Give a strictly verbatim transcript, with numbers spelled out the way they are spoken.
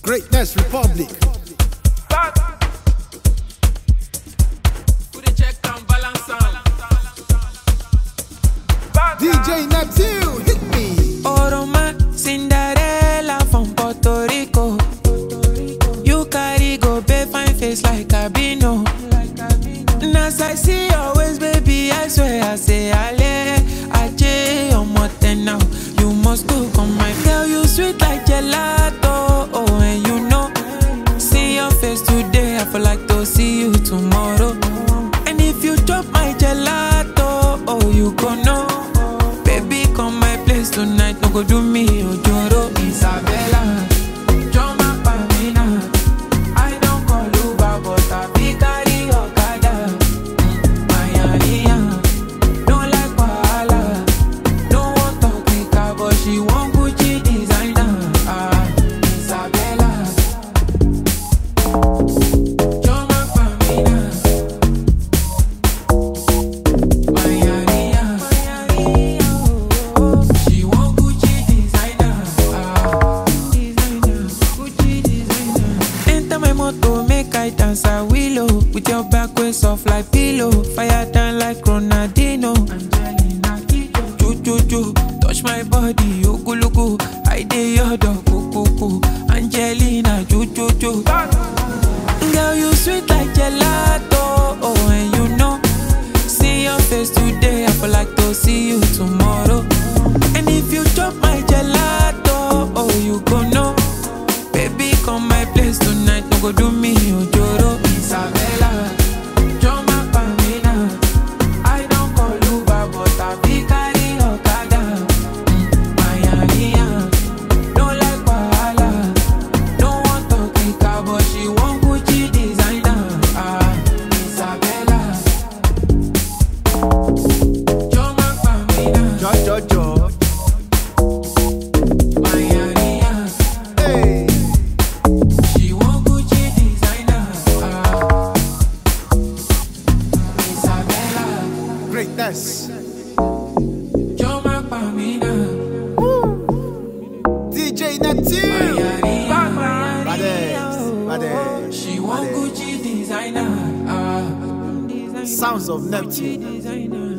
Greatness Republic. D J Neptune, hit me. Oroma, Cinderella from Puerto Rico. You carry go pay fine face like Cabino. And as I see your waist, baby, I swear I say ale, aje, omo ten now. You must go come my girl, you sweet like gelato. Oh, and you know, see your face today, I feel like to see you tomorrow. And if you drop my gelato, oh, you gon' know. Baby, come my place tonight, no go do me ojoro. Isabella, Joma Pamina, I don't call Uber, but I be carry Okada. Mayania, don't like Wahala, no one talk me car, but she want Gucci designer. Ah, Isabella, Joma Pamina, Mayania, she want Gucci designer. Ah, designer, Gucci designer. Enter my motor, make I dance a willow. With your back way soft like pillow. Fire down like Ronaldinho. Angelina Kidjo, ju ju ju. Touch my body, ogologo. I dey your dog, kuku. Angelina, ju ju ju. Girl, you sweet like gelato. Oh, and you know, see your face today, I feel like to see you tomorrow. And if you drop my gelato, oh, you gon' know. Baby, come my place tonight, no go do me ojoro. Isabella, Joma Pamina, I don't call Uber, but I be carry Okada. Mayania, don't like Wahala, no one talk me car, but she want Gucci designer. Ah, Isabella, Joma Pamina, Jo, jo, jo. Mayania, Hey. she want Gucci designer. Ah, Isabella, Greatness. Joma Pamina, D J Neptune. Mayania, Badass, badass, she want badass. Gucci designer. Ah, Sounds of Neptune. designer.